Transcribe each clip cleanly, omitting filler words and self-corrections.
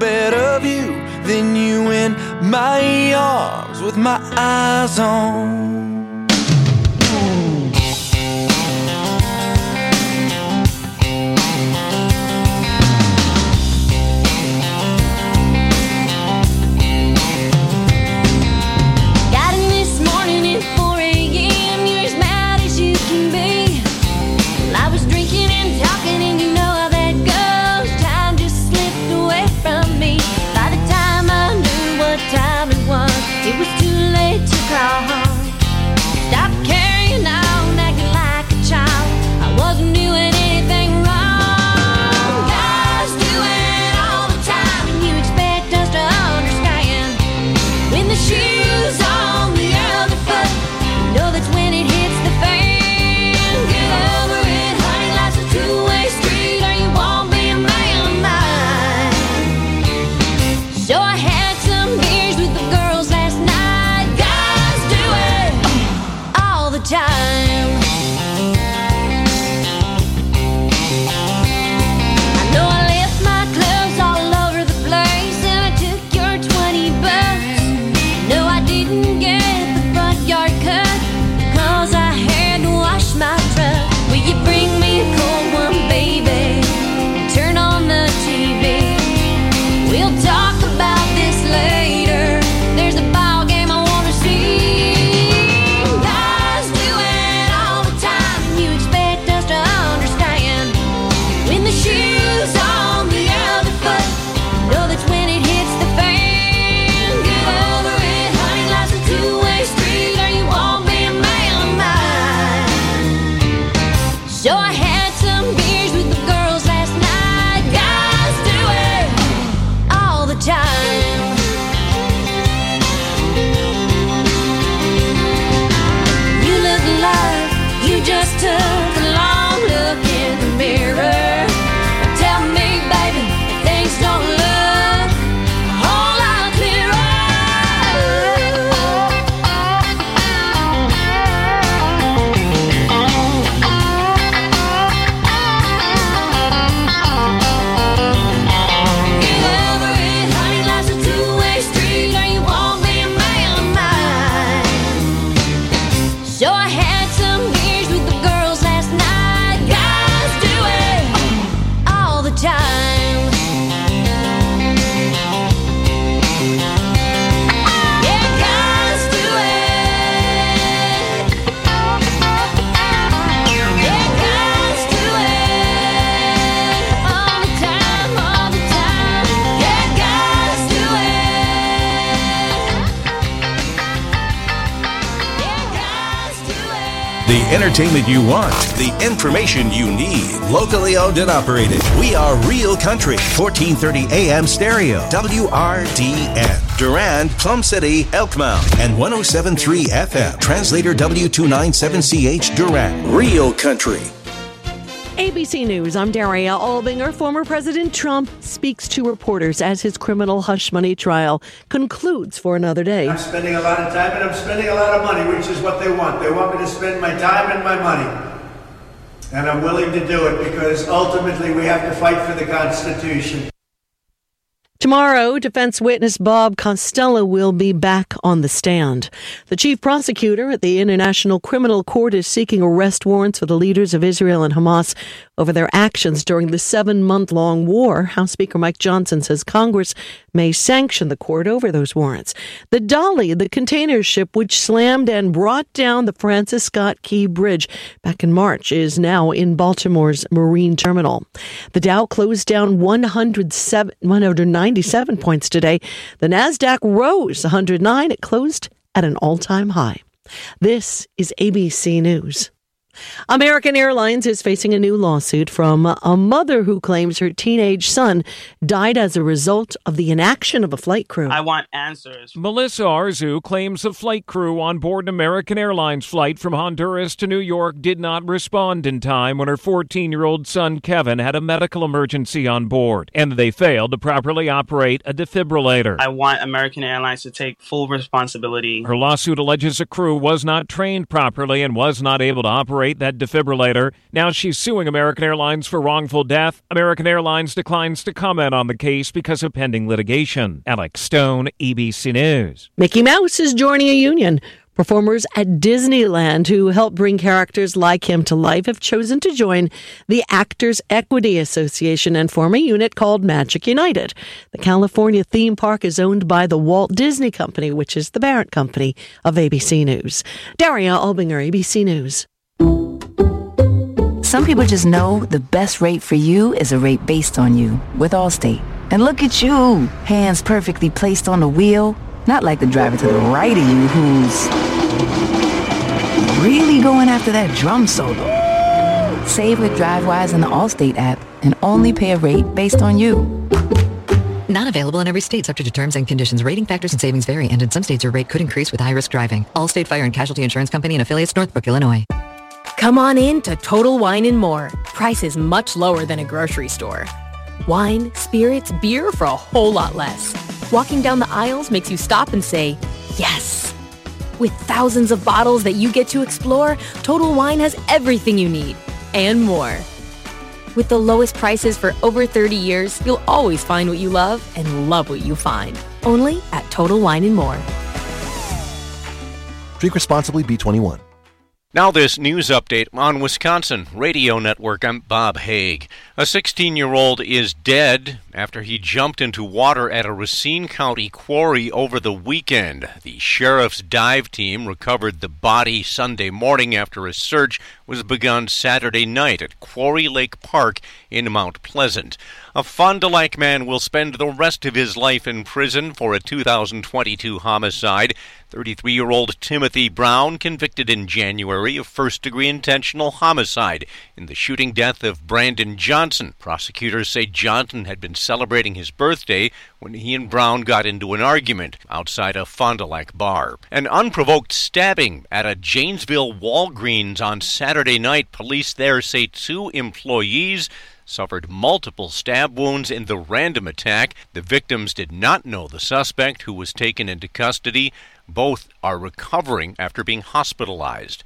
better view than you in my arms with my eyes on. It was too late to call home. Stop carrying on, acting like a child. I wasn't doing anything wrong. Guys do it all the time, and you expect us to understand. When the shoe's on the other foot, you know that's when it hits the fan. Get over it, honey, life's a two-way street, or you won't be a man of mine. So I had some beers with the girls last night. Guys do it all the time. I know I left my clothes all over the place, and I took your $20. No, I didn't get the front yard cut, 'cause I had to wash my truck. Will you bring me a cold one, baby? Turn on the TV. We'll talk about this later. There's a ball game I want to see. Guys do it all the time, and you expect us to understand. When the shoe's on the other foot, you know that's when it hits the fan. Get over it, honey, life's a two-way street, or you won't be a man of mine. So I had some beers with the girls last night. Guys do it all the time. You look like you just took a long look in the mirror. Tell me, baby, if things don't look a whole lot clearer. Get over it, honey, life's a two-way street, or you won't be a man of mine. So I had some beers with the girls last night. Guys do it all the time. Yeah, guys do it. Yeah, guys do it all the time, all the time. Yeah, guys do it. Yeah, guys do it. The entertainment you want, the information you need. Locally owned and operated. We are Real Country. 1430 AM stereo. WRDN. Durand, Plum City, Elkmount. And 107.3 FM. Translator W297CH Durand. Real Country. ABC News, I'm Daria Albinger. Former President Trump speaks to reporters as his criminal hush money trial concludes for another day. I'm spending a lot of time and I'm spending a lot of money, which is what they want. They want me to spend my time and my money. And I'm willing to do it because ultimately we have to fight for the Constitution. Tomorrow, defense witness Bob Costello will be back on the stand. The chief prosecutor at the International Criminal Court is seeking arrest warrants for the leaders of Israel and Hamas over their actions during the 7-month-long war. House Speaker Mike Johnson says Congress may sanction the court over those warrants. The Dolly, the container ship which slammed and brought down the Francis Scott Key Bridge back in March, is now in Baltimore's Marine Terminal. The Dow closed down 197 points today. The Nasdaq rose 109. It closed at an all-time high. This is ABC News. American Airlines is facing a new lawsuit from a mother who claims her teenage son died as a result of the inaction of a flight crew. I want answers. Melissa Arzu claims a flight crew on board an American Airlines flight from Honduras to New York did not respond in time when her 14-year-old son Kevin had a medical emergency on board, and they failed to properly operate a defibrillator. I want American Airlines to take full responsibility. Her lawsuit alleges a crew was not trained properly and was not able to operate operate that defibrillator. Now she's suing American Airlines for wrongful death. American Airlines declines to comment on the case because of pending litigation. Alex Stone, ABC News. Mickey Mouse is joining a union. Performers at Disneyland who help bring characters like him to life have chosen to join the Actors Equity Association and form a unit called Magic United. The California theme park is owned by the Walt Disney Company, which is the parent company of ABC News. Daria Albinger, ABC News. Some people just know the best rate for you is a rate based on you with Allstate. And look at you, hands perfectly placed on the wheel. Not like the driver to the right of you who's really going after that drum solo. Save with DriveWise in the Allstate app and only pay a rate based on you. Not available in every state, subject to terms and conditions. Rating factors and savings vary, and in some states your rate could increase with high-risk driving. Allstate Fire and Casualty Insurance Company and affiliates, Northbrook, Illinois. Come on in to Total Wine & More. Prices much lower than a grocery store. Wine, spirits, beer for a whole lot less. Walking down the aisles makes you stop and say, yes. With thousands of bottles that you get to explore, Total Wine has everything you need and more. With the lowest prices for over 30 years, you'll always find what you love and love what you find. Only at Total Wine & More. Drink responsibly, B21. Now this news update on Wisconsin Radio Network. I'm Bob Haig. A 16-year-old is dead after he jumped into water at a Racine County quarry over the weekend. The sheriff's dive team recovered the body Sunday morning after a search was begun Saturday night at Quarry Lake Park in Mount Pleasant. A Fond du Lac man will spend the rest of his life in prison for a 2022 homicide. 33-year-old Timothy Brown, convicted in January of first-degree intentional homicide in the shooting death of Brandon Johnson. Prosecutors say Johnson had been celebrating his birthday when he and Brown got into an argument outside a Fond du Lac bar. An unprovoked stabbing at a Janesville Walgreens on Saturday night. Police there say 2 employees suffered multiple stab wounds in the random attack. The victims did not know the suspect, who was taken into custody. Both are recovering after being hospitalized.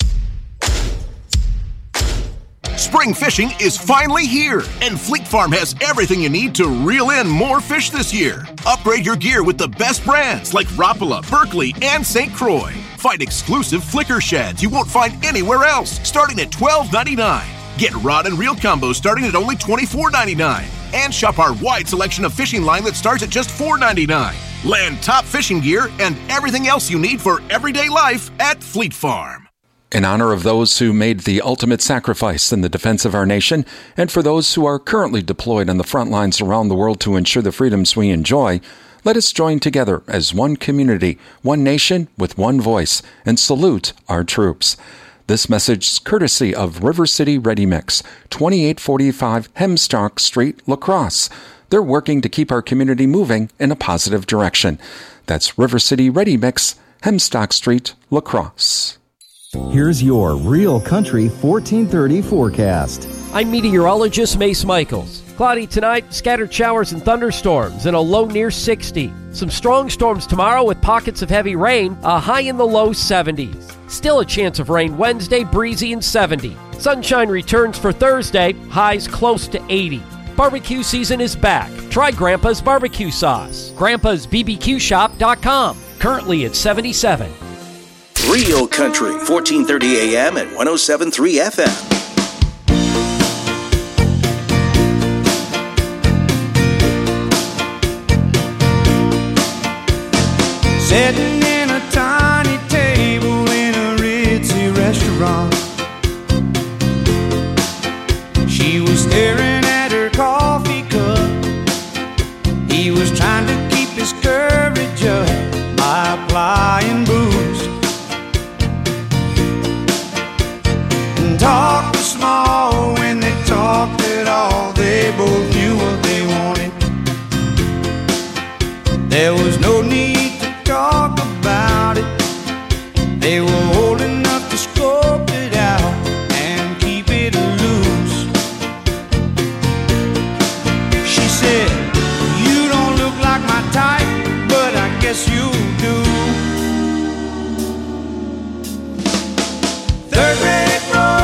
Spring fishing is finally here, and Fleet Farm has everything you need to reel in more fish this year. Upgrade your gear with the best brands like Rapala, Berkley, and St. Croix. Find exclusive flicker sheds you won't find anywhere else, starting at $12.99. Get rod and reel combos starting at only $24.99. And shop our wide selection of fishing line that starts at just $4.99. Land top fishing gear and everything else you need for everyday life at Fleet Farm. In honor of those who made the ultimate sacrifice in the defense of our nation, and for those who are currently deployed on the front lines around the world to ensure the freedoms we enjoy, let us join together as one community, one nation with one voice, and salute our troops. This message is courtesy of River City Ready Mix, 2845 Hemstock Street, La Crosse. They're working to keep our community moving in a positive direction. That's River City Ready Mix, Hemstock Street, La Crosse. Here's your Real Country 1430 forecast. I'm meteorologist Mace Michaels. Cloudy tonight, scattered showers and thunderstorms, and a low near 60. Some strong storms tomorrow with pockets of heavy rain, a high in the low 70s. Still a chance of rain Wednesday, breezy and 70. Sunshine returns for Thursday, highs close to 80. Barbecue season is back. Try Grandpa's barbecue sauce. Grandpa'sBBQShop.com. Currently at 77. Real Country, 1430 AM and 107.3 FM. Sitting in a tiny table in a ritzy restaurant, she was staring at her coffee cup. He was trying to keep his courage up by applying booze, and talk was small when they talked at all. They both knew what they wanted. There was no need talk about it. They were old enough to scope it out and keep it loose. She said, "You don't look like my type, but I guess you do." Third grade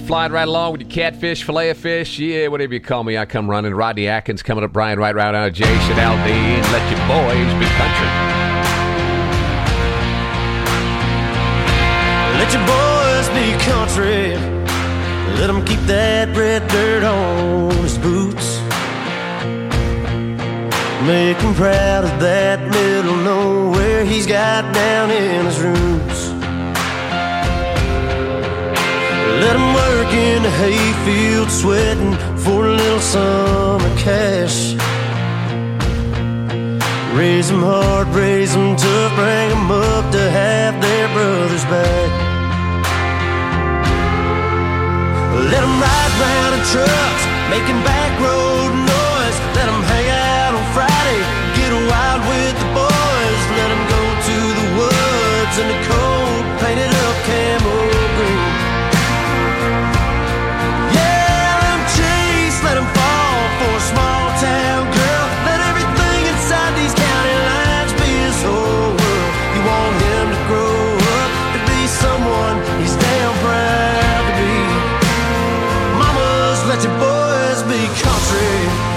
flying right along with your catfish, filet of fish, yeah, whatever you call me, I come running. Rodney Atkins coming up, Brian right now, Jason Aldean. Let your boys be country. Let your boys be country. Let them keep that red dirt on his boots. Make him proud of that middle nowhere he's got down in his roots. Let him work in the hayfield sweating for a little summer cash. Raise them hard, raise them tough, bring them up to have their brothers back. Let them ride round in trucks, making back road noise. Let them hang out on Friday, get wild with the boys. Let them go to the woods in the cold, painted up camo green. Yeah, let them chase, let them fall for a small town girl. Let everything inside these county lines be his whole world. You want him to grow up to be someone he's damn proud to be. Mamas, let your boys be country.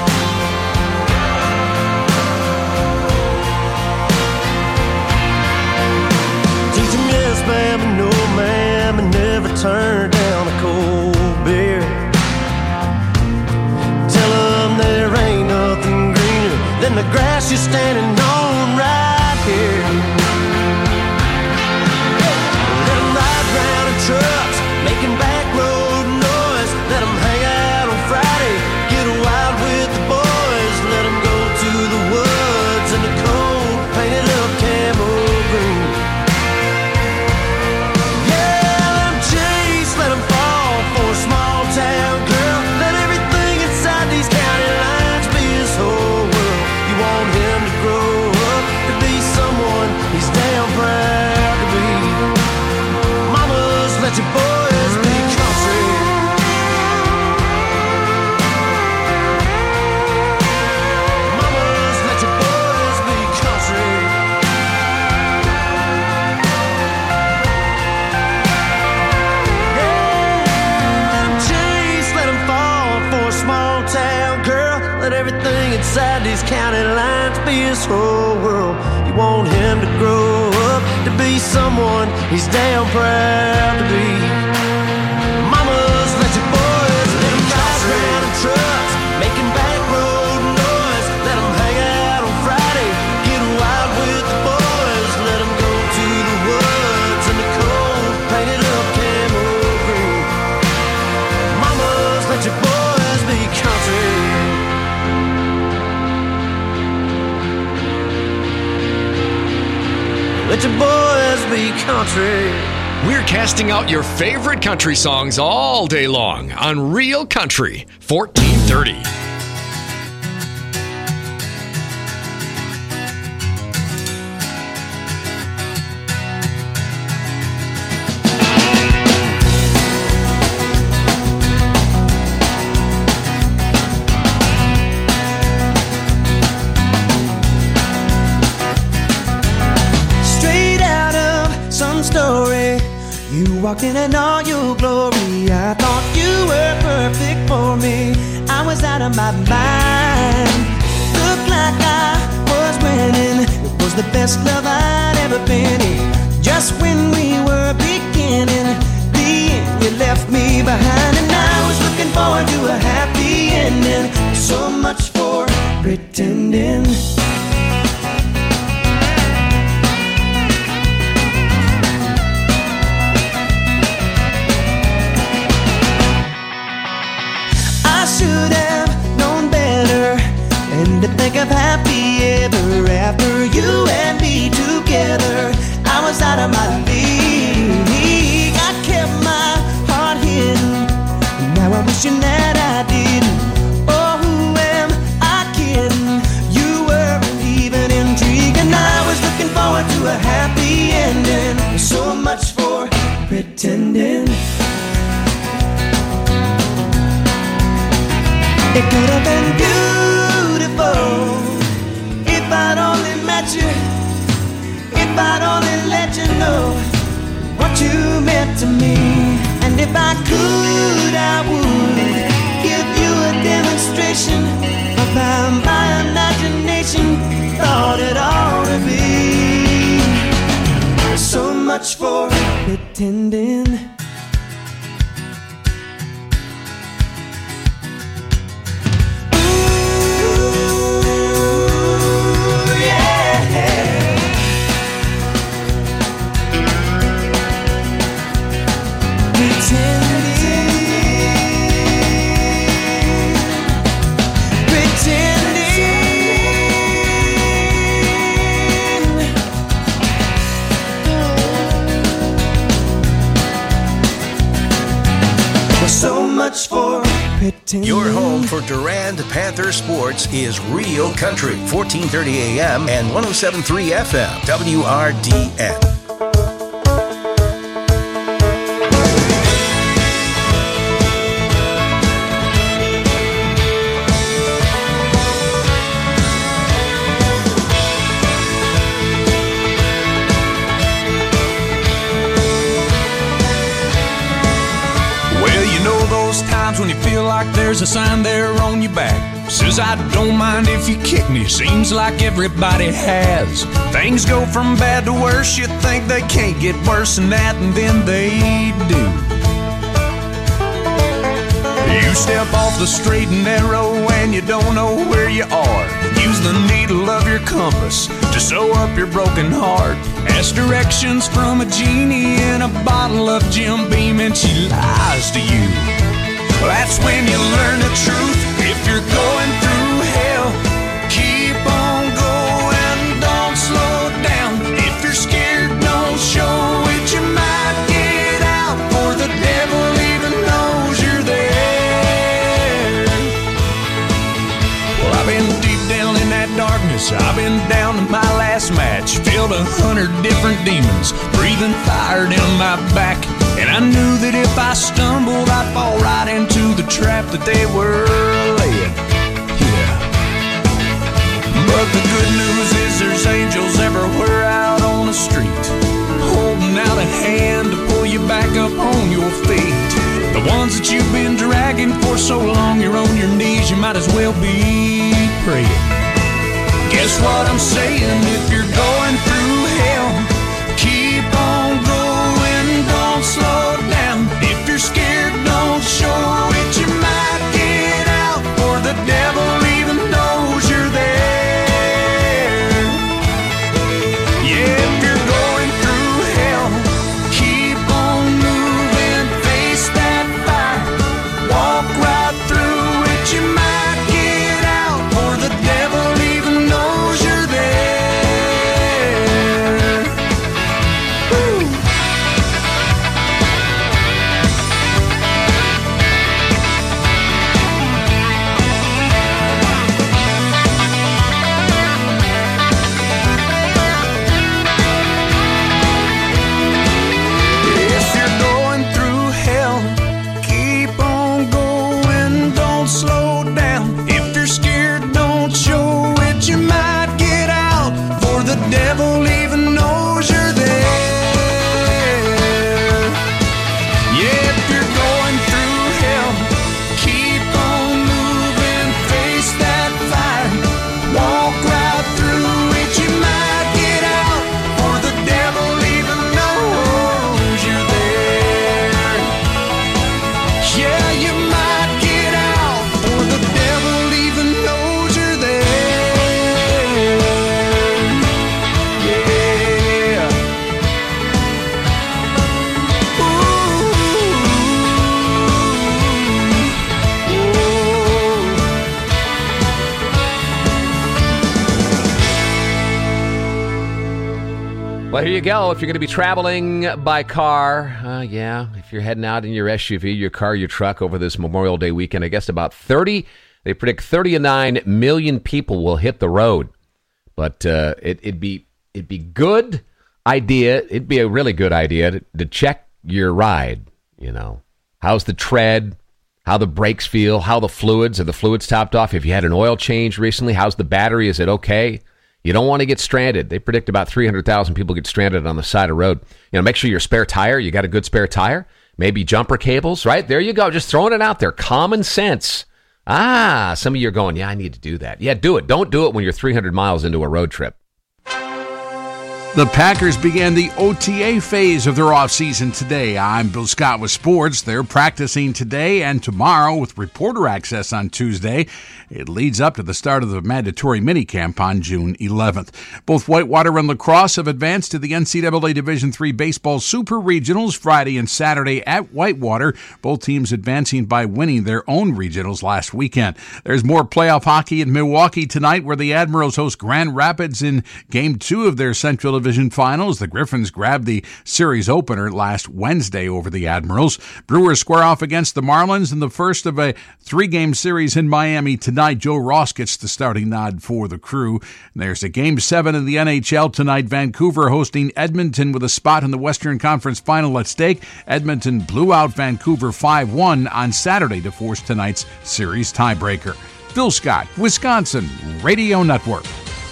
Teach him yes, ma'am, and no, ma'am, and never turn down a cold beer. Tell him there ain't nothing greener than the grass you're standing on right here. Let him ride round in trucks, making back road noise. Let him hang out on Friday, get wild with the boys. Let him go to the woods in the cold, painted up camo green. Yeah, let him chase, let him fall for a small town girl. Let everything inside these county lines be his whole world. You want him to grow up to be someone he's damn proud to be. Mamas, let your boys be country. Mamas, let your boys be country. Let him chase, let him fall for a small town girl. Let everything inside these county lines be his whole world. You want him to grow up to be someone he's damn proud to be. Mamas, let your boys let him ride around in trucks, making back road noise. Let him hang out on Friday, get wild with the boys. Let him go to the woods in the cold, painted up camo green. Mamas, let your boys be country. Let your boys be country. We're casting out your favorite country songs all day long on Real Country 1430. Straight out of some story, you walked in all your glory. I thought you were perfect for me. I was out of my mind. Looked like I was winning. It was the best love I'd ever been in. Just when we were beginning, the end you left me behind. And I was looking forward to a happy ending. So much for pretending. Should have known better, and to think of happy ever after, you and me together. I was out of my league. I kept my heart hidden. Now I'm wishing that I didn't. Oh, who am I kidding? You weren't even intrigued, and I was looking forward to a happy ending. So much for pretending. It could have been beautiful if I'd only met you, if I'd only let you know what you meant to me. And if I could much for pretending. Your home for Durand Panther sports is Real Country, 1430 AM and 107.3 FM, WRDN. When you feel like there's a sign there on your back says I don't mind if you kick me, seems like everybody has. Things go from bad to worse, you think they can't get worse than that, and then they do. You step off the straight and narrow and you don't know where you are. Use the needle of your compass to sew up your broken heart. Ask directions from a genie in a bottle of Jim Beam and she lies to you. That's when you learn the truth. If you're going through hell, keep on going, don't slow down. If you're scared, don't show it. You might get out, for the devil even knows you're there. Well, I've been deep down in that darkness. I've been down to my last match. Filled 100 different demons, breathing fire down my back. And I knew that if I stumbled, I'd fall right into the trap that they were laying. Yeah. But the good news is there's angels everywhere out on the street, holding out a hand to pull you back up on your feet. The ones that you've been dragging for so long, you're on your knees, you might as well be praying. Guess what I'm saying? If you're going through hell, keep on going, don't slow down. If you're scared, don't show it. You might get out, or the devil even knows you're there. Yeah, if you're going through hell, keep on moving, face that fire, walk right through it. You might get out, or the devil even knows you're there. Woo. If you're going through hell, keep on going, don't slow down. If you're scared, don't show it. You might get out, for the devil even knows you're there. Yeah, if you're going through hell, keep on moving, face that fire, walk right through it. You might get out, for the devil even knows you're there. Yeah, you might get out, for the devil even knows you're there. Yeah. Well, here you go. If you're going to be traveling by car, if you're heading out in your SUV, your car, your truck over this Memorial Day weekend, I guess about 30, they predict 39 million people will hit the road. But it'd be good idea. It'd be a really good idea to check your ride. You know, how's the tread? How the brakes feel? How the fluids? Are the fluids topped off? If you had an oil change recently, how's the battery? Is it okay? You don't want to get stranded. They predict about 300,000 people get stranded on the side of the road. You know, make sure your spare tire, you got a good spare tire. Maybe jumper cables, right? There you go. Just throwing it out there. Common sense. Some of you are going, yeah, I need to do that. Yeah, do it. Don't do it when you're 300 miles into a road trip. The Packers began the OTA phase of their offseason today. I'm Bill Scott with sports. They're practicing today and tomorrow with reporter access on Tuesday. It leads up to the start of the mandatory minicamp on June 11th. Both Whitewater and La Crosse have advanced to the NCAA Division III Baseball Super Regionals Friday and Saturday at Whitewater. Both teams advancing by winning their own regionals last weekend. There's more playoff hockey in Milwaukee tonight, where the Admirals host Grand Rapids in Game 2 of their Central Division Finals. The Griffins grabbed the series opener last Wednesday over the Admirals. Brewers square off against the Marlins in the first of a 3-game series in Miami tonight. Joe Ross gets the starting nod for the Crew. There's a Game 7 in the NHL tonight. Vancouver hosting Edmonton with a spot in the Western Conference Final at stake. Edmonton blew out Vancouver 5-1 on Saturday to force tonight's series tiebreaker. Phil Scott, Wisconsin Radio Network.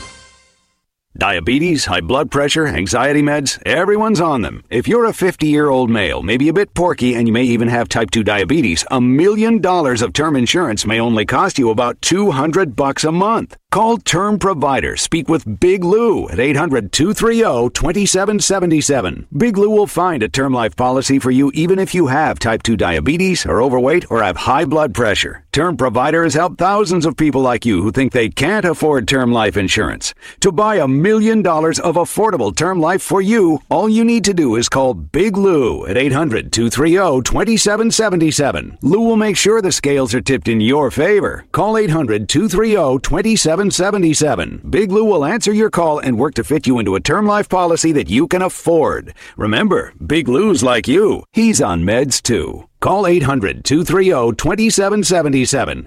Diabetes, high blood pressure, anxiety meds, everyone's on them. If you're a 50-year-old male, maybe a bit porky, and you may even have type 2 diabetes, $1 million of term insurance may only cost you about $200 a month. Call Term Provider. Speak with Big Lou at 800-230-2777. Big Lou will find a term life policy for you even if you have type 2 diabetes, are overweight, or have high blood pressure. Term Provider has helped thousands of people like you who think they can't afford term life insurance. To buy $1 million of affordable term life for you, all you need to do is call Big Lou at 800-230-2777. Lou will make sure the scales are tipped in your favor. Call 800-230-2777. Big Lou will answer your call and work to fit you into a term life policy that you can afford. Remember, Big Lou's like you. He's on meds too. Call 800-230-2777,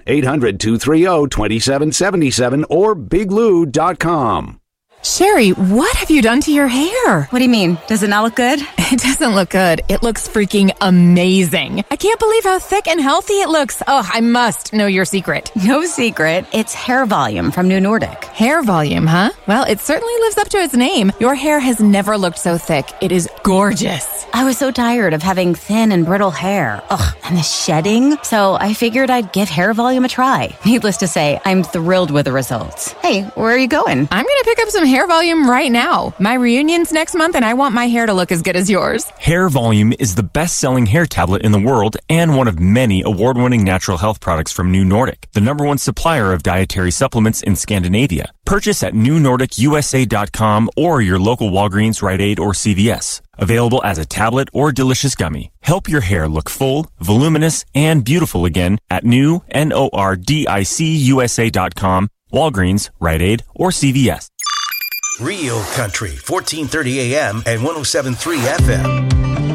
800-230-2777, or biglou.com. Sherry, what have you done to your hair? What do you mean? Does it not look good? It doesn't look good. It looks freaking amazing. I can't believe how thick and healthy it looks. Oh, I must know your secret. No secret. It's Hair Volume from New Nordic. Hair Volume, huh? Well, it certainly lives up to its name. Your hair has never looked so thick. It is gorgeous. I was so tired of having thin and brittle hair. Ugh, and the shedding. So I figured I'd give Hair Volume a try. Needless to say, I'm thrilled with the results. Hey, where are you going? I'm going to pick up some Hair Volume right now. My reunion's next month, and I want my hair to look as good as yours. Hair Volume is the best-selling hair tablet in the world and one of many award-winning natural health products from New Nordic, the #1 supplier of dietary supplements in Scandinavia. Purchase at newnordicusa.com or your local Walgreens, Rite Aid, or CVS. Available as a tablet or delicious gummy. Help your hair look full, voluminous, and beautiful again at newnordicusa.com, Walgreens, Rite Aid, or CVS. Real Country, 1430 AM and 107.3 FM.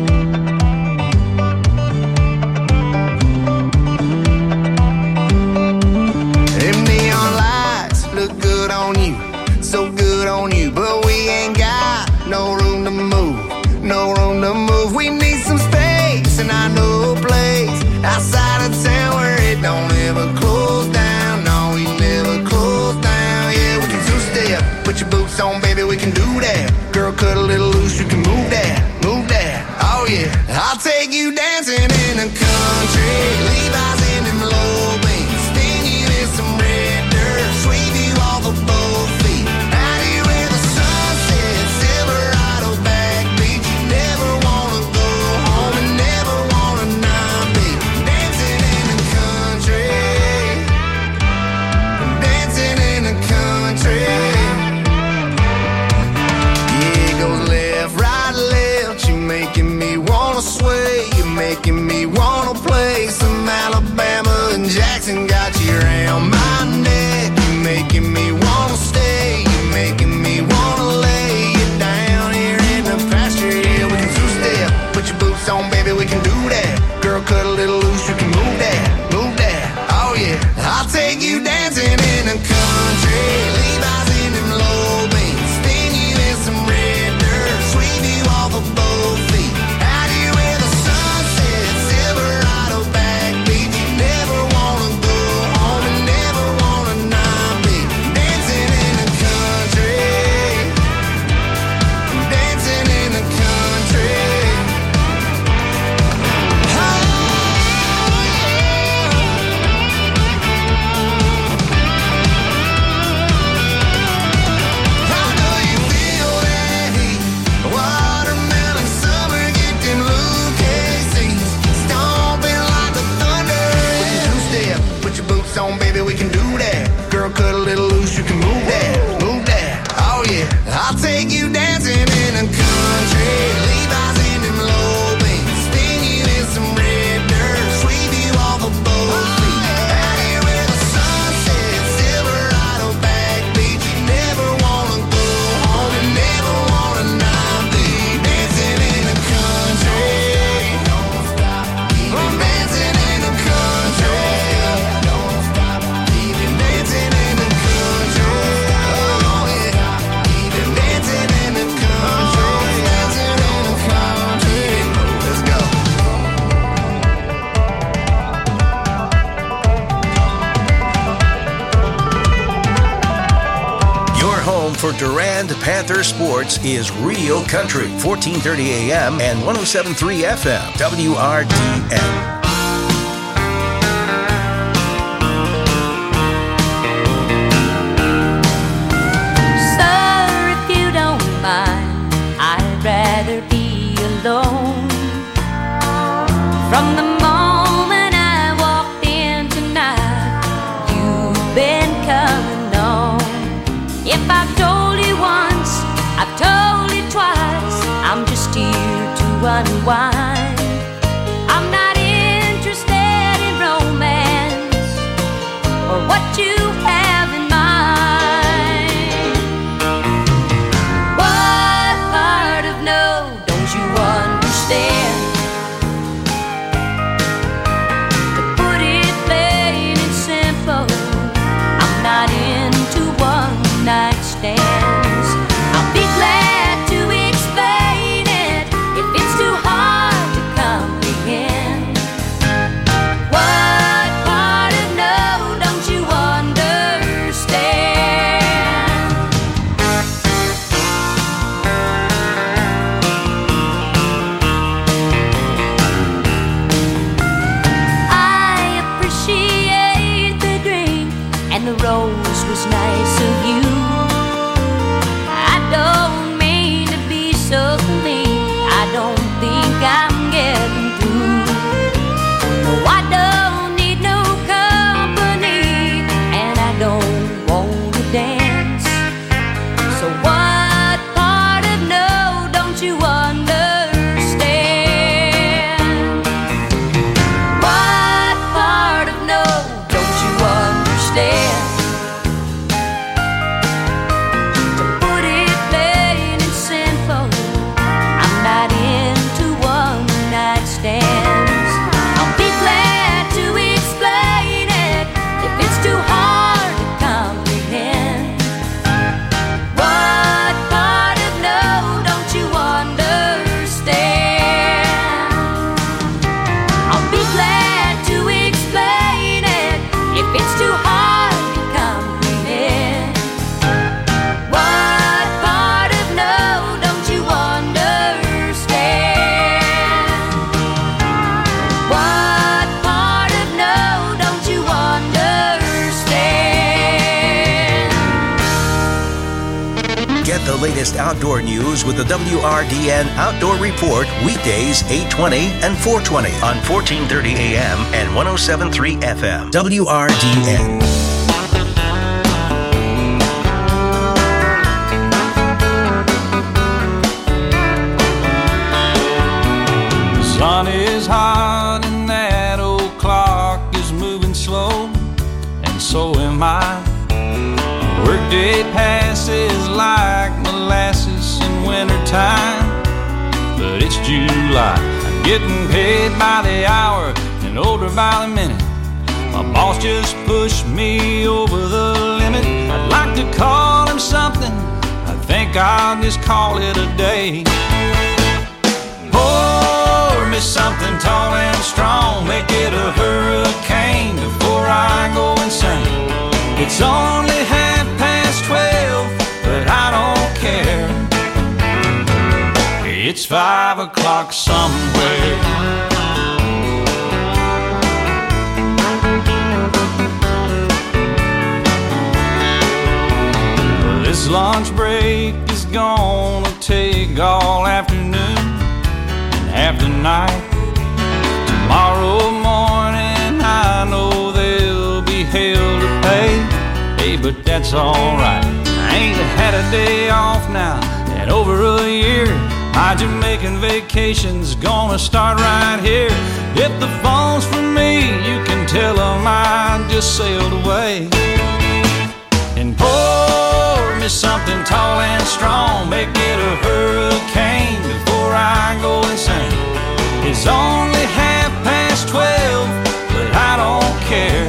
Them neon lights look good on you, so good on you, but we ain't got no room to move, no room to move. We need some space, and I know a place outside of town where it don't ever close down. No, we never close down. Yeah, we can two-step, put your boots on, baby, we can do that. Girl, cut a little loose, you can move that, move that. Oh yeah, I'll take you dancing in the country, Levi's in them low beams, spin you in some red dirt, sweep you off of both feet, out here where the sun sets, Silverado backbeat. You never wanna go home and never wanna not be dancing in the country, dancing in the country. home for Durand Panther sports is Real Country, 1430 AM and 107.3 FM, WRDN. From the moment I walked in tonight, you've been coming on. If I've told you once, I've told you twice, I'm just here to unwind. I'm not interested in romance or what you have in mind. What part of no don't you understand? Night stands. I'll be glad to explain it if it's too hard to comprehend. What part of no don't you understand? I appreciate the drink and the rose was nice of you. Don't mean to be so mean. I don't think I'm getting through. No, I don't need no company, and I don't want to dance. So what part of no don't you understand? What part of no don't you understand? I'll be glad to explain it if it's too hard to comprehend. What part of no don't you understand? I'll be glad to explain it if it's too hard to comprehend. What part of no don't you understand? Get the latest outdoor news with the WRDN Outdoor Report weekdays 8:20 and 4:20 on 1430 AM and 107.3 FM. WRDN. The sun is hot and that old clock is moving slow, and so am I. Workday passes like molasses in wintertime, but it's July. I'm getting paid by the hour and older by the minute. My boss just pushed me over the limit. I'd like to call him something, I think I'll just call it a day. Pour me something tall and strong, make it a hurricane before I go insane. It's only 12, but I don't care. It's 5 o'clock somewhere. This lunch break is gonna take all afternoon and half the night. Tomorrow morning I know there'll be hell to pay. Hey, but that's alright. I ain't had a day off now in over a year. My Jamaican vacation's gonna start right here. If the phone's for me, you can tell them I just sailed away. And pour me something tall and strong, make it a hurricane before I go insane. It's only 12:30, but I don't care.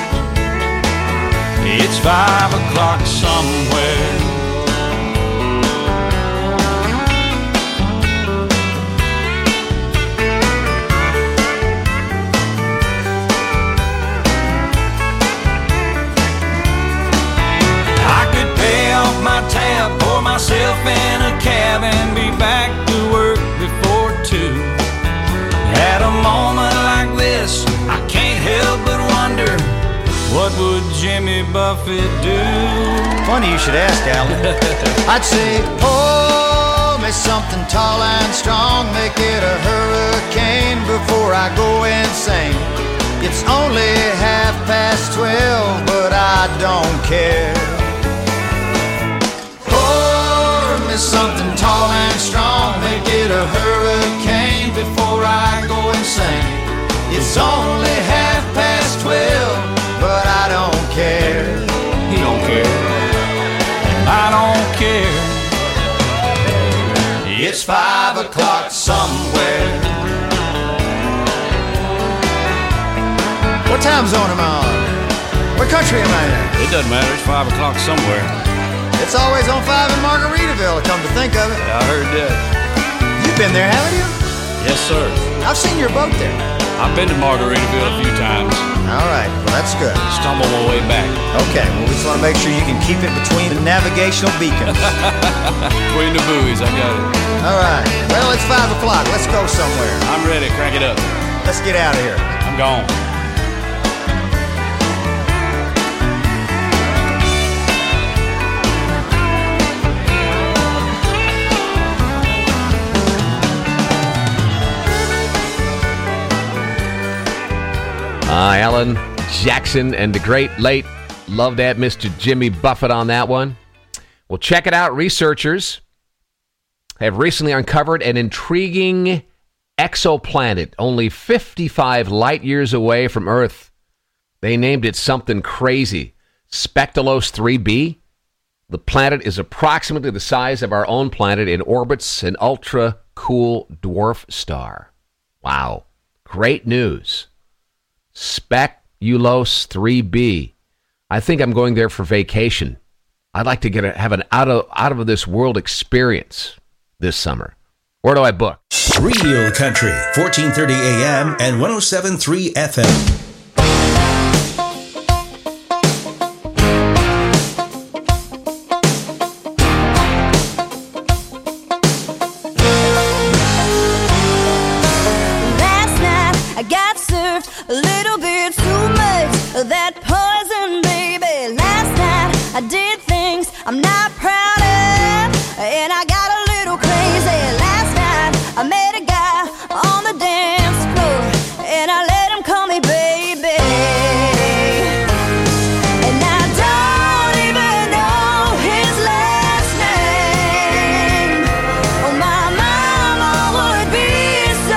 It's 5 o'clock somewhere. I could pay off my tab would Jimmy Buffett do? Funny you should ask, Alan. I'd say, pour me something tall and strong, make it a hurricane before I go insane. It's only 12:30, but I don't care. Pour me something tall and strong, make it a hurricane before I go insane. It's only 12:30, but I don't care. He don't care. I don't care. It's 5 o'clock somewhere. What time zone am I on? What country am I in? It doesn't matter. It's 5 o'clock somewhere. It's always on 5 in Margaritaville, come to think of it. Yeah, I heard that. You've been there, haven't you? Yes, sir. I've seen your boat there. I've been to Margaritaville a few times. All right, well, that's good. Stumbled my way back. Okay, well, we just want to make sure you can keep it between the navigational beacons. Between the buoys, I got it. All right, well, it's 5 o'clock. Let's go somewhere. I'm ready. Crank it up. Let's get out of here. I'm gone. Alan Jackson and the great late, love that Mr. Jimmy Buffett on that one. Well, check it out. Researchers have recently uncovered an intriguing exoplanet only 55 light years away from Earth. They named it something crazy, Spectalos 3b. The planet is approximately the size of our own planet and orbits an ultra-cool dwarf star. Wow. Great news. Spectalos 3b. I think I'm going there for vacation. I'd like to have an out of this world experience this summer. Where do I book? Real Country, 1430 AM and 107.3 FM. That poison, baby. Last night I did things I'm not proud of, and I got a little crazy. Last night I met a guy on the dance floor, and I let him call me baby. And I don't even know his last name. Oh, my mama would be so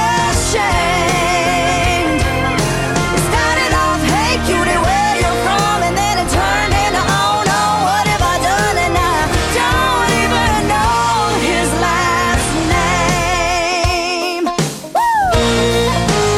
ashamed. It started off, hey cutie, where you from? And then it turned into, oh no, what have I done? And I don't even know his last name. Woo!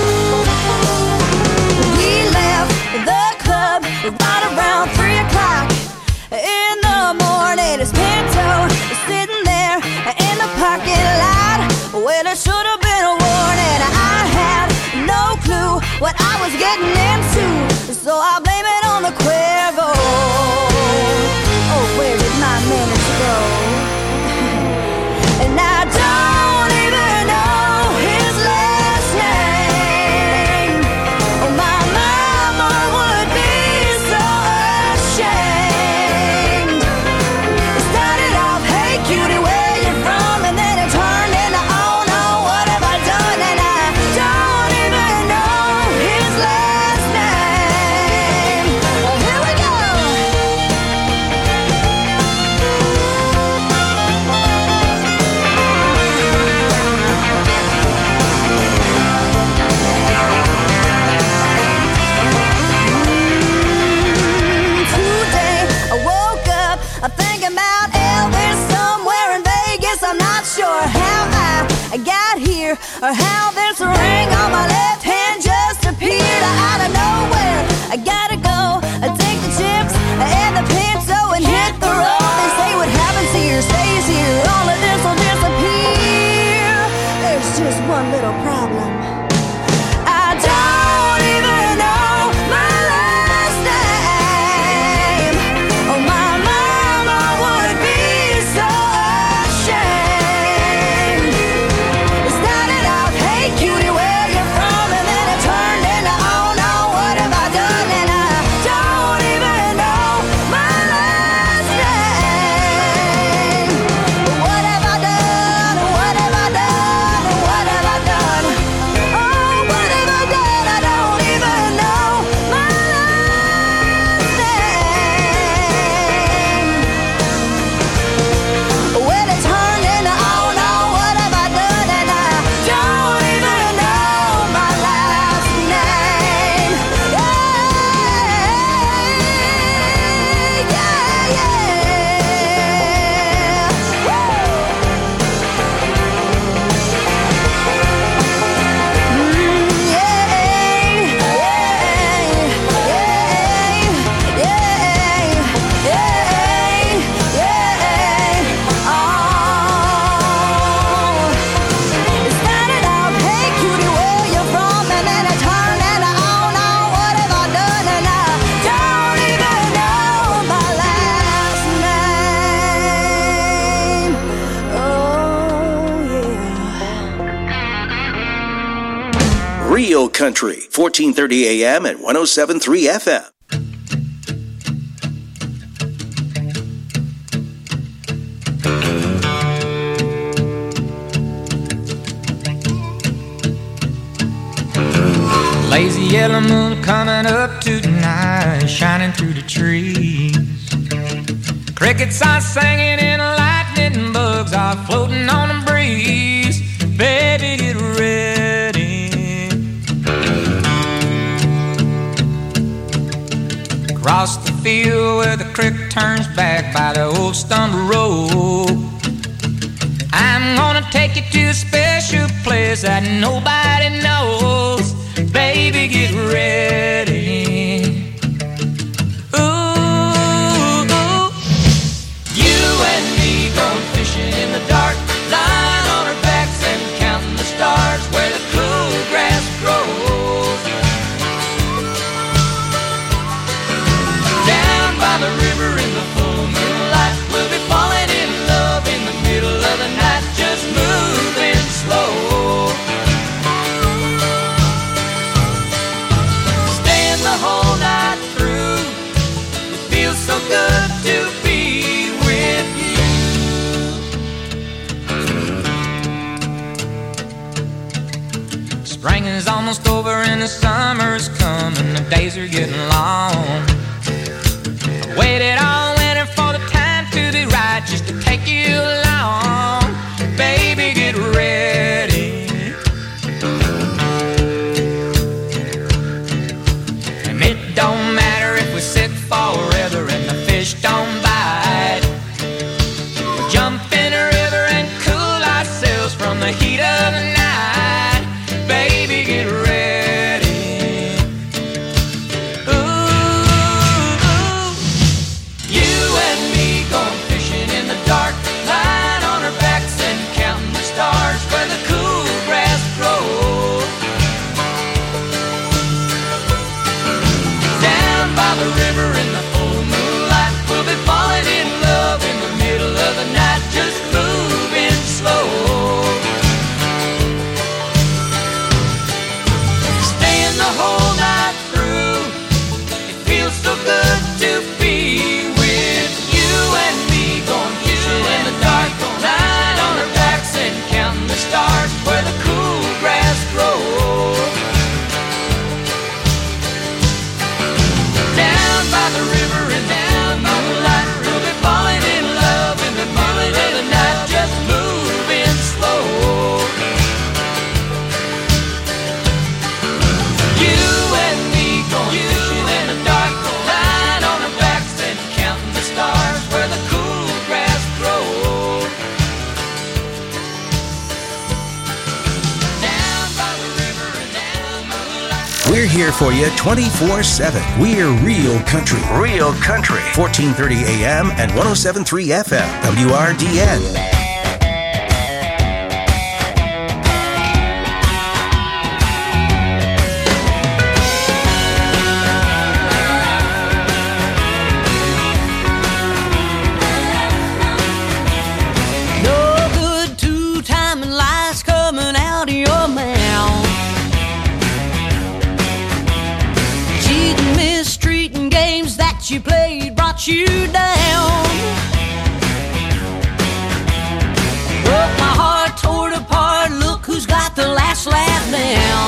We left the club right around 3 o'clock in the morning. His Pinto is sitting there in the parking lot. Well, it should have been a warning. I had no clue what I was getting into, so I blame it on the Cuervo. Oh, where did my manners go? And I don't even know his last name. Oh, my mama would be so ashamed. It started off, hey cutie, where you from? And then it turned into, oh no, what have I done? And I don't even know his last name. Well, here we go. Today I woke up thinking about Elvis somewhere in Vegas. I'm not sure how I got here or how this ring on my left hand just appeared out of nowhere. I gotta go take the chips and the Pinto and hit the road. They say what happens here stays here. All of this will disappear. There's just one little problem. I don't even know my last name. Oh, my mama would be so ashamed. It started off, hey cutie, where Real Country, 1430 AM and 107.3 FM. Lazy yellow moon coming up tonight, shining through the trees. Crickets are singing and lightning bugs are floating on the breeze. Baby, get ready. Across the field where the creek turns back by the old stumble road, I'm gonna take you to a special place that nobody knows. Baby, get ready. Ooh, you and me going fishing in the dark, lying on our backs and counting the stars where the cool grass grows. Down by the river in the full moonlight, we'll be falling in love in the middle of the night, just moving slow. The whole night through, it feels so good to be with you. Spring is almost over and the summer's coming, the days are getting long. I waited all winter for the time to be right, just to take you along. Baby, get ready. It don't matter if we sit forever and the fish don't bite. We'll jump in a river and cool ourselves from the heat of the night. Baby, get ready. Ooh, you and me going fishing in the dark, lying on our backs and counting the stars where the cool grass grows. By the river in the full moonlight, we'll be falling in love in the middle of the night, just moving slow. Staying the whole night through, it feels so good to be with you and me going fishing in the dark, lying on our backs and counting the stars where the cool grass grows. By the river and down by the light, we'll be falling in love in the middle of the night, just moving slow. You and me going fishing in the dark, lying on our backs and counting the stars where the cool grass grows. Down by the river and down by the light. We're here for you 24/7. We're Real Country. Real Country. 1430 AM and 107.3 FM. WRDN. No good two-timing lies coming out of your mouth. Cheating, mistreating, games that you played brought you down. Broke my heart, tore it apart. Look who's got the last laugh now.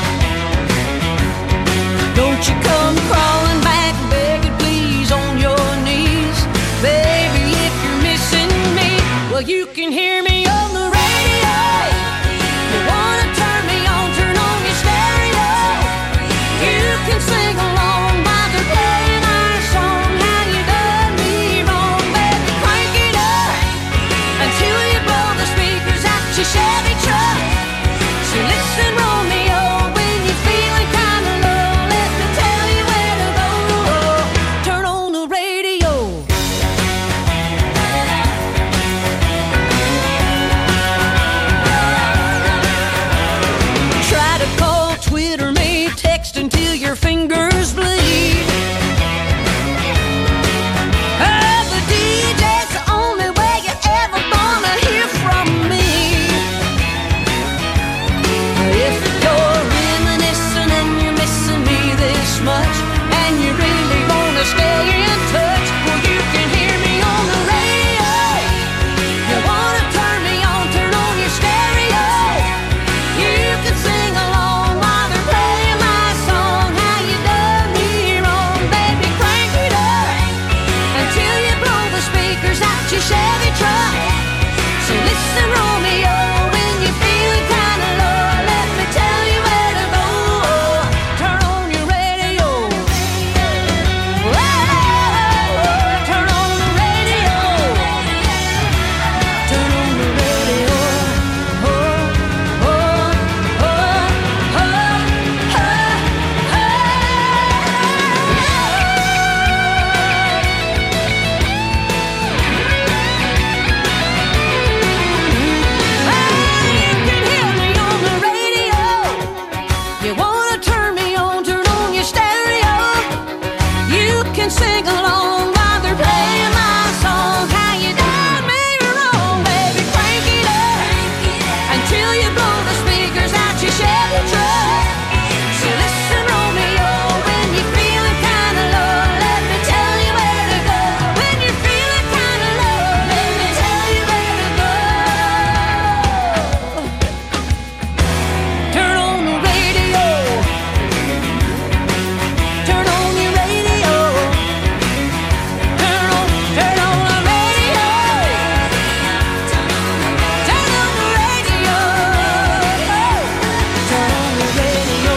Don't you come crawling back, begging please on your knees. Baby, if you're missing me, well, you can hear me on the radio. You wanna turn me on, turn on your stereo. You can sing along while they're playing our song. How you done me wrong, baby, crank it up until you blow the speakers out your Chevy truck. So listen, Romeo, when you're feeling kinda low, let me tell you where to go. Turn on the radio. Try to call, Twitter me, text until your fingers bleed. Oh, the DJ's the only way you're ever gonna hear from me. out your Chevy truck. So listen, Romeo, when you feel kind of low, let me tell you where to go. Turn on your radio. Turn on the radio. Turn on the radio. Sing along while they're playing my song. How you done me wrong, baby? Crank it up until you blow the speakers out your Chevy truck. So listen, Romeo, when you're feeling kind of low, let me tell you where to go. When you're feeling kind of low, let me tell you where to go. Turn on the radio. Turn on your radio. Turn on the radio. Turn on the radio. Turn on the radio.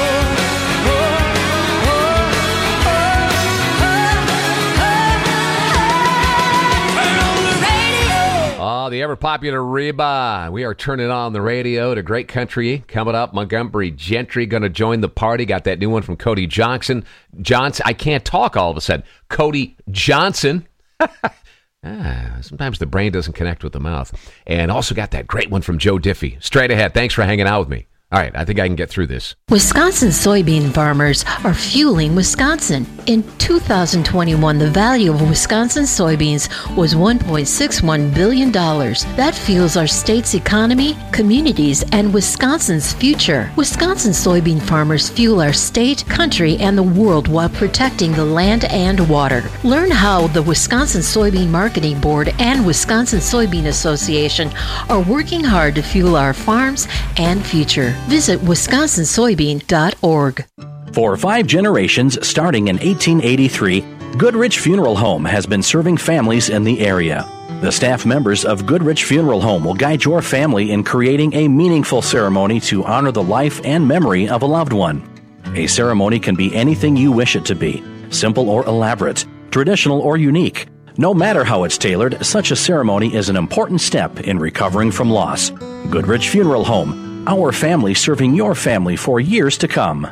Turn on the radio. Oh, the ever-popular Reba. We are turning on the radio to great country. Coming up, Montgomery Gentry going to join the party. Got that new one from Cody Johnson. I can't talk all of a sudden. Cody Johnson. Sometimes the brain doesn't connect with the mouth. And also got that great one from Joe Diffie. Straight ahead. Thanks for hanging out with me. All right, I think I can get through this. Wisconsin soybean farmers are fueling Wisconsin. In 2021, the value of Wisconsin soybeans was $1.61 billion. That fuels our state's economy, communities, and Wisconsin's future. Wisconsin soybean farmers fuel our state, country, and the world while protecting the land and water. Learn how the Wisconsin Soybean Marketing Board and Wisconsin Soybean Association are working hard to fuel our farms and future. Visit wisconsinsoybean.org. For 5 generations starting in 1883, Goodrich Funeral Home has been serving families in the area. The staff members of Goodrich Funeral Home will guide your family in creating a meaningful ceremony to honor the life and memory of a loved one. A ceremony can be anything you wish it to be, simple or elaborate, traditional or unique. No matter how it's tailored, such a ceremony is an important step in recovering from loss. Goodrich Funeral Home. Our family serving your family for years to come.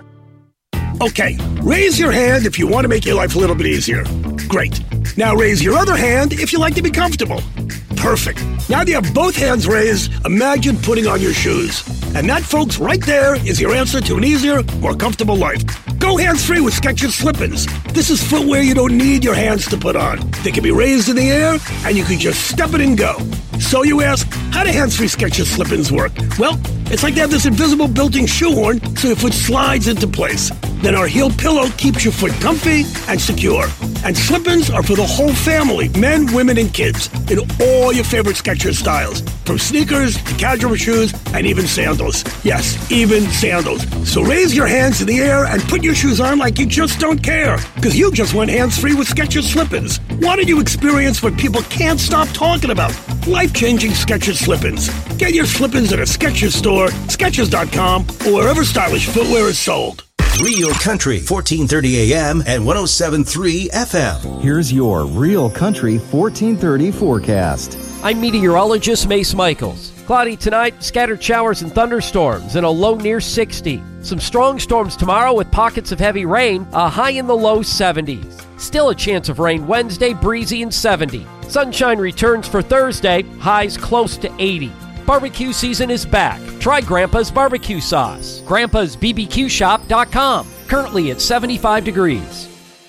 Okay, raise your hand if you want to make your life a little bit easier. Great. Now raise your other hand if you like to be comfortable. Perfect. Now that you have both hands raised, imagine putting on your shoes. And that, folks, right there is your answer to an easier, more comfortable life. Go hands-free with Skechers Slip-ins. This is footwear you don't need your hands to put on. They can be raised in the air, and you can just step it and go. So you ask, how do hands-free Skechers Slip-ins work? Well, it's like they have this invisible built-in shoehorn so your foot slides into place. Then our heel pillow keeps your foot comfy and secure. And slip-ins are for the whole family, men, women, and kids, in all your favorite Skechers styles. From sneakers to casual shoes and even sandals. Yes, even sandals. So raise your hands in the air and put your shoes on like you just don't care. Because you just went hands-free with Skechers Slip-ins. Why don't you experience what people can't stop talking about? Life-changing Skechers Slip-ins. Get your Slip-ins at a Skechers store, Skechers.com, or wherever stylish footwear is sold. Real Country, 1430 AM and 107.3 FM. Here's your Real Country 1430 forecast. I'm meteorologist Mace Michaels. Cloudy tonight, scattered showers and thunderstorms, and a low near 60. Some strong storms tomorrow with pockets of heavy rain, a high in the low 70s. Still a chance of rain Wednesday, breezy and 70. Sunshine returns for Thursday, highs close to 80. Barbecue season is back. Try Grandpa's barbecue sauce. Grandpa'sBBQShop.com. Currently at 75 degrees.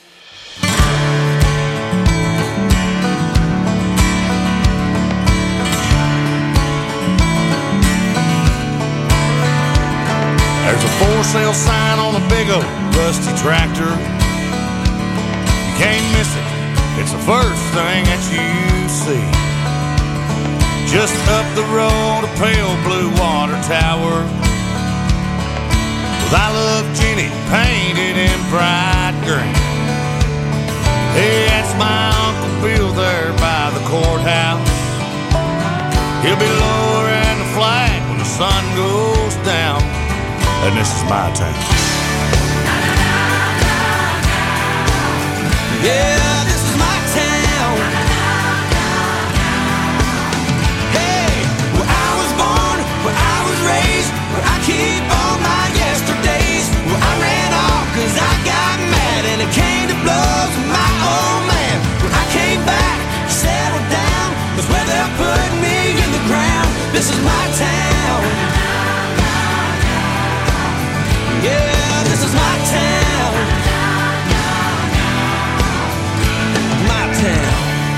There's a for sale sign on a big old rusty tractor. You can't miss it. It's the first thing that you see. Just up the road, a pale blue water tower with I Love Jenny painted in bright green. Hey, that's my Uncle Bill there by the courthouse. He'll be lowering the flag when the sun goes down. And this is my town. Yeah, this is my town. Hey, where I was born, where I was raised, where I keep all my yesterdays, where I ran off cause I got mad and it came to blows with my old man. Where I came back, settled down, that's where they're putting me in the ground. This is my town. Yeah, this is my town. My town.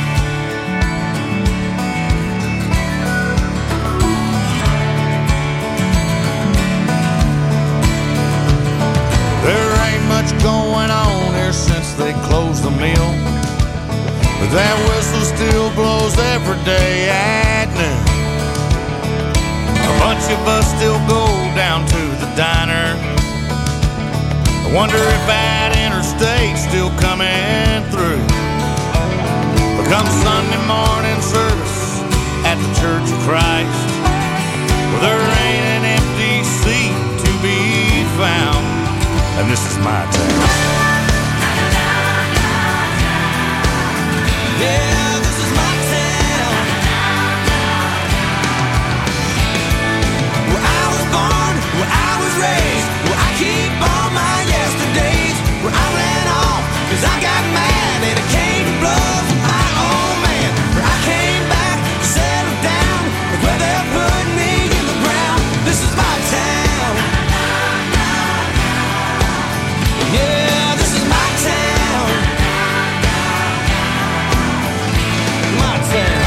There ain't much going on here since they closed the mill, but that whistle still blows every day at noon. A bunch of us still go down to the diner. I wonder if that interstate's still coming through. But come Sunday morning service at the Church of Christ, well, there ain't an empty seat to be found. And this is my town. Yeah, this is my town. Where I was born, where I was raised, where I keep all my yesterdays, where I ran off cause I got mad and it came to blows with my old man. Where I came back, settled down, where they're putting me in the ground. This is my town. Yeah, this is my town. My town.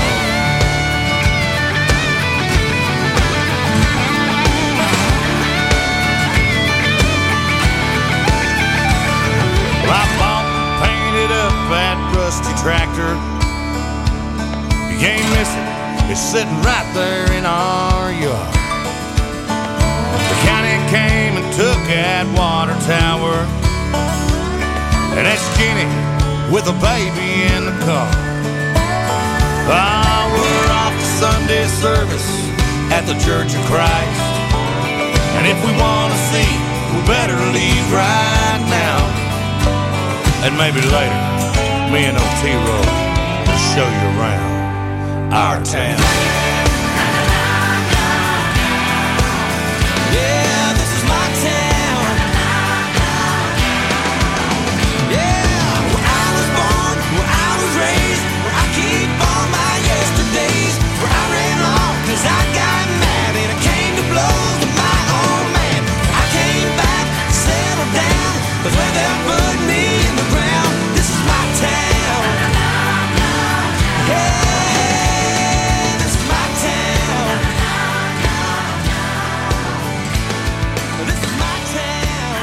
Well, I bought and painted up that rusty tractor. You can't miss it, it's sitting right there in our yard. The county came and took that water tower, and that's Jenny with a baby in the car. Ah, we're off to Sunday service at the Church of Christ, and if we want to see, we better leave right now. And maybe later, me and O-T-Roll will show you around our town. Yeah, this is my town. Yeah, where I was born, where I was raised, where I keep all my yesterdays, where I ran off cause I got mad and it came to blows with my old man. I came back, settled down, but where they're putting me in the ground. This is my town. Yeah, this is my town. This is my town.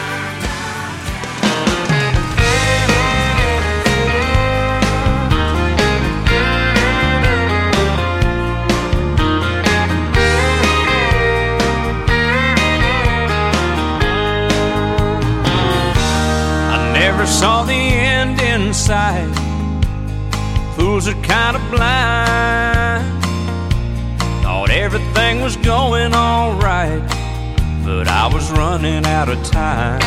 I never saw the end in sight. Fools are kind of blind. Thought everything was going all right, but I was running out of time.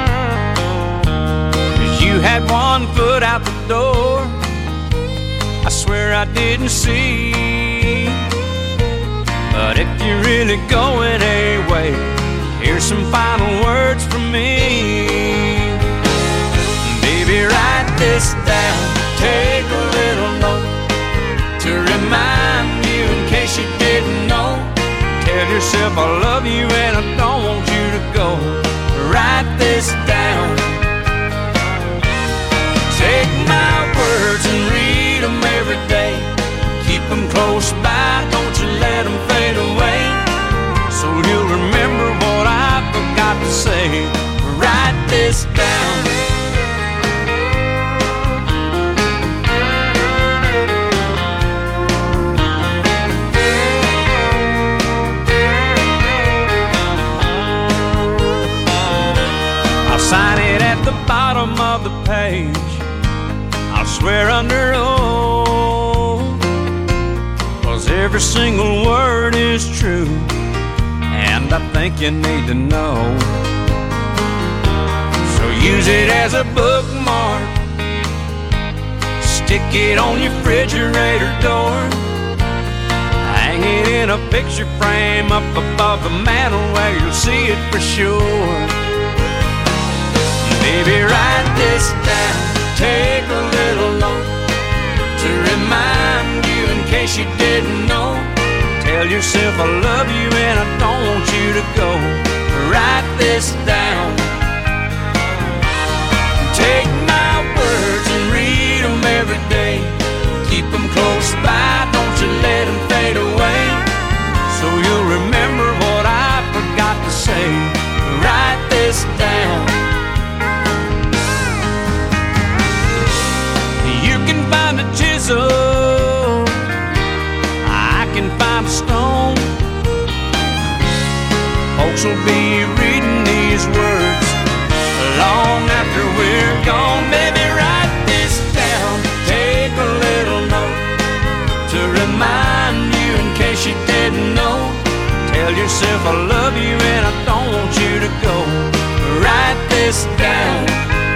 'Cause you had one foot out the door, I swear I didn't see. But if you're really going away, here's some final words from me. Baby, write this down, take a little note to remind you in case you didn't know. Tell yourself I love you and I don't want you to go. Write this down. Take my words and read them every day. Keep them close by, don't you let them fade away. So you'll remember what I forgot to say. Write this down. I'll sign it at the bottom of the page. I'll swear under oath every single word is true, and I think you need to know. So use it as a bookmark, stick it on your refrigerator door, hang it in a picture frame up above the mantel where you'll see it for sure. Baby, write this down, take a little note to remind you in case you didn't know. Tell yourself I love you and I don't want you to go. Write this down, take my words and read them every day. Keep them close by, don't you let them fade away, so you'll remember what I forgot to say. Write this down. You can find a chisel, I can find a stone. Folks will be reading these words long after we're gone. Baby, write this down, take a little note to remind you in case you didn't know. Tell yourself I love you and I don't want you to go. Write this down,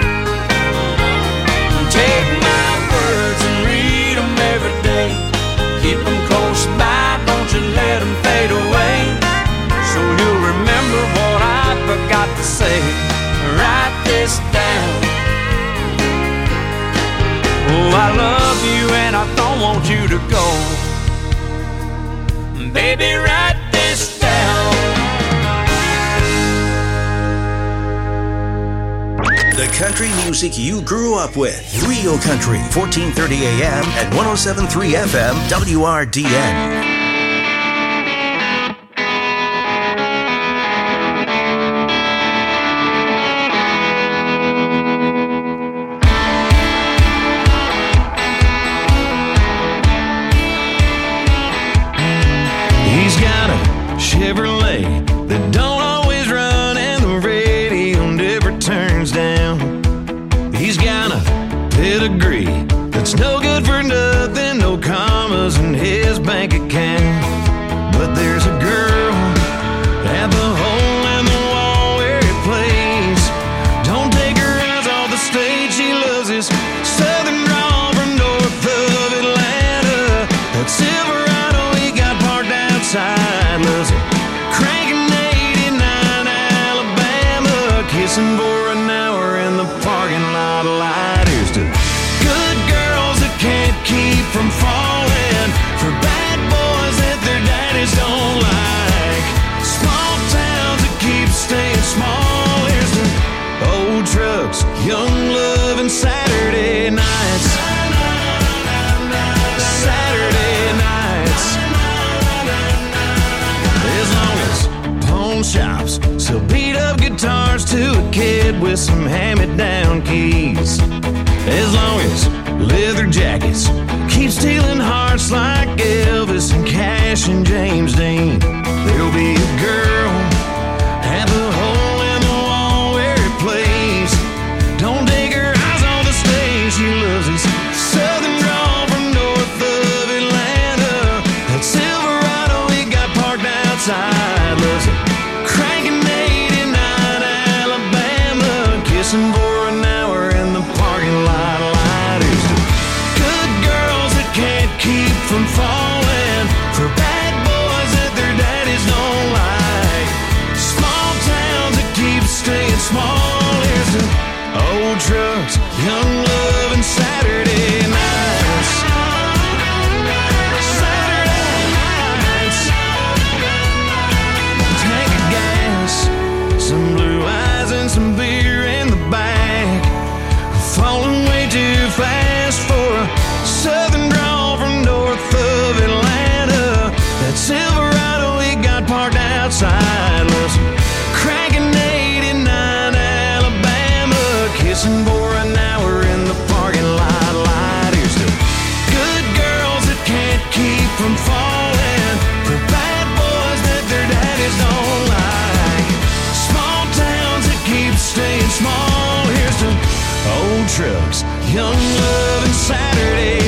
take my words and read them every day. Keep them close by, don't you let them fade away, so you'll remember what I forgot to say. Write this down. Oh, I love you and I don't want you to go. Baby, write this down. The country music you grew up with. Real Country, 1430 AM and 107.3 FM, WRDN. He's got a Chevrolet that don't always run and the radio never turns down. He's got a pedigree that's no good for nothing, no commas in his bank account. But there's a girl at the hole in the wall where he plays. Don't take her eyes off the stage, she loves his southern drawl from north of Atlanta. That Silverado he got parked outside, loves it cranking 89 Alabama, kissing for an hour in the parking lot light. Here's to good girls that can't keep from falling for bad boys that their daddies don't like, small towns that keep staying small. Here's to old trucks, young love, and Saturday nights. Saturday nights. As long as pawn shops sell beat up guitars to a kid with some hand-me-down keys, as long as leather jackets keep stealing hearts like Elvis and Cash and James Dean, there'll be a girl at the hole in the wall where he plays. Don't take her eyes on the stage, she loves his southern drawl from north of Atlanta. That Silverado he got parked outside, loves it cranking 89 Alabama, kissing for an hour in the parking lot light. Here's to good girls that can't keep from falling for bad boys that their daddies don't like, small towns that keep staying small. Here's to old trucks, young love, and Saturday nights. Saturday nights. Tank of gas, some blue eyes and some beer in the back, falling way too fast for a southern drawl from north of Atlanta. That Silverado he got parked outside, loves cranking 89 Alabama, kissing for an hour in the parking lot light. Here's to good girls that can't keep from falling for bad boys that their daddies don't like, small towns that keep staying small. Here's to old trucks, young love, and Saturday